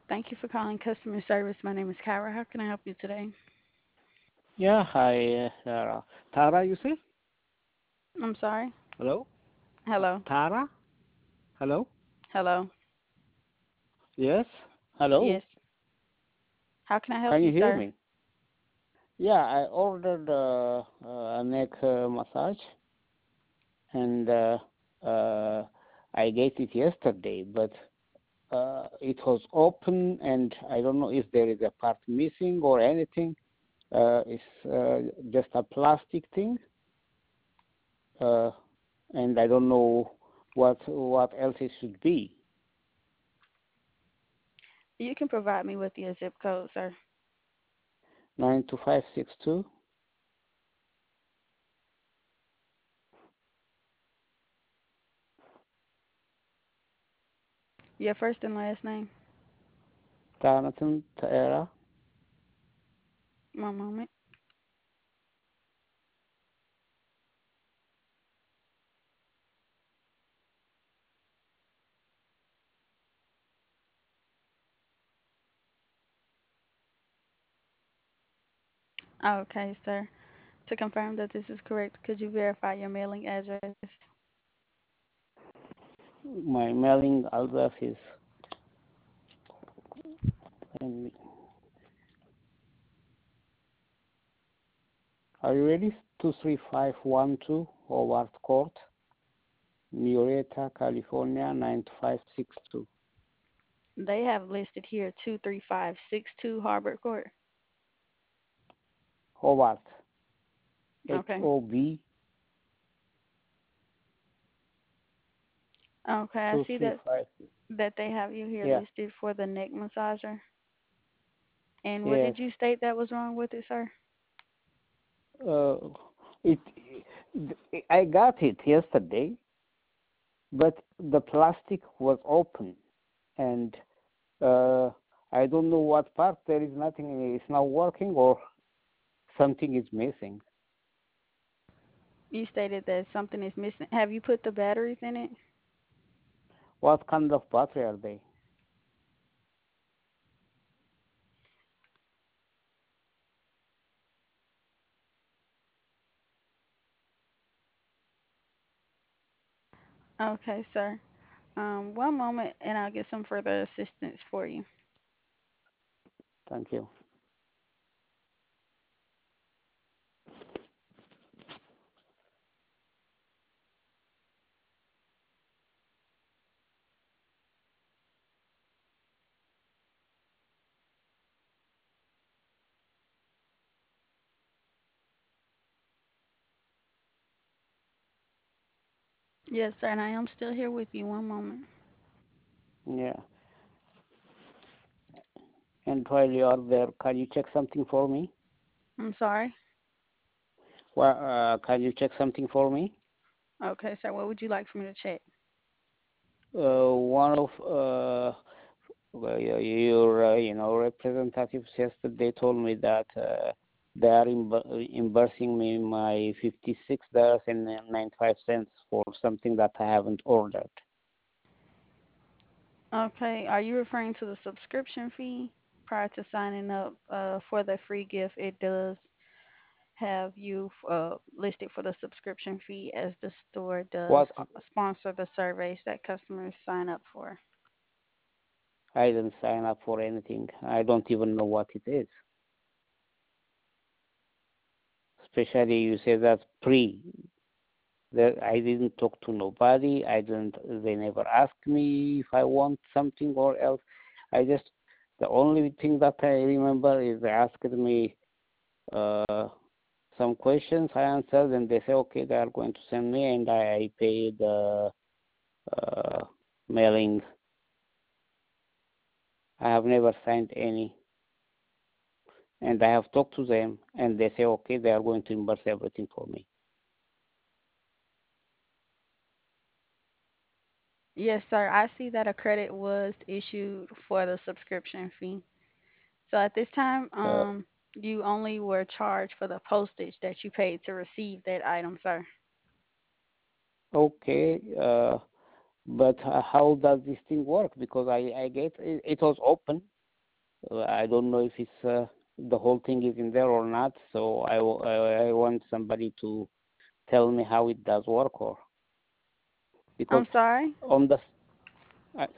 Thank you for calling customer service. My name is Kyra. How can I help you today? Yeah, hi, Tara, you say? I'm sorry. Hello? Hello. Tara? Hello? Hello. Yes? Hello? Yes. How can I help Can you, you hear sir? me? Yeah, I ordered a neck massage and uh, I get it yesterday, but it was open and I don't know if there is a part missing or anything. It's just a plastic thing, uh, and I don't know what else it should be. You can provide me with your zip code, sir. 92562. Your first and last name. Jonathan Taera. One moment. Okay, sir. To confirm that this is correct, could you verify your mailing address? My mailing address is. um, Are you ready? 23512 Howard Court, Murrieta, California 92562. They have listed here 23562 Harbor Court. Howard. Okay. HOB Okay, I see that 235. they have you here Yeah. listed for the neck massager. And what Yes. did you state that was wrong with it, sir? Uh, it. I got it yesterday, but the plastic was open, and uh, I don't know what part. There is nothing. It's not working, or something is missing. You stated that something is missing. Have you put the batteries in it? What kind of battery are they? Okay, sir. One moment, and I'll get some further assistance for you. Thank you. Yes, sir, and I am still here with you. One moment. Yeah. And while you are there, can you check something for me? I'm sorry. Well, can you check something for me? Okay, sir. What would you like for me to check? One of well, your representatives yesterday told me that they are reimbursing me my $56.95 for something that I haven't ordered. Okay, are you referring to the subscription fee? Prior to signing up for the free gift, it does have you listed for the subscription fee as the store does What? sponsor the surveys that customers sign up for. I didn't sign up for anything. I don't even know what it is. Especially you say that's pre. That I didn't talk to nobody. I didn't. They never asked me if I want something or else. I just the only thing that I remember is they asked me uh, some questions. I answered, and they say okay, they are going to send me, and I pay the uh, mailing. I have never signed any, and I have talked to them, and they say okay, they are going to reimburse everything for me. Yes, sir. I see that a credit was issued for the subscription fee. So at this time, Uh, you only were charged for the postage that you paid to receive that item, sir. okay. But how does this thing work? Because I get it, it was open. I don't know if it's the whole thing is in there or not. So I want somebody to tell me how it does work, or because I'm sorry. on the I,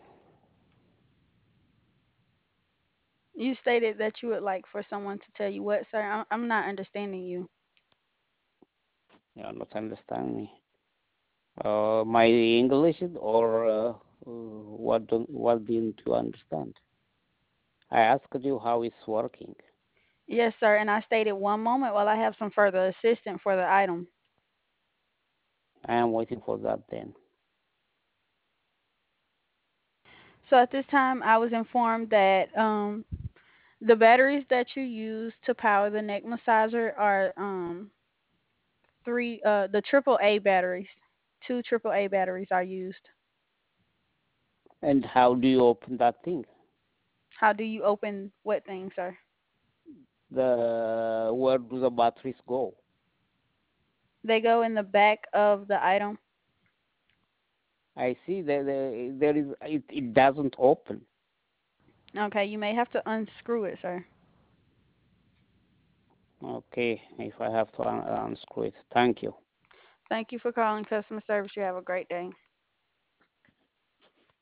You stated that you would like for someone to tell you what, sir? I'm not understanding you. you're not understand me. My English or what didn't you understand? I asked you how it's working. Yes, sir. And I stated one moment while I have some further assistance for the item. I am waiting for that then. So at this time, I was informed that the batteries that you use to power the neck massager are the triple A batteries. Two triple A batteries are used. And how do you open that thing? How do you open what thing, sir? The where do the batteries go? They go in the back of the item. I see there is it doesn't open. Okay, you may have to unscrew it, sir. Okay, if I have to unscrew it. Thank you. Thank you for calling customer service. You have a great day.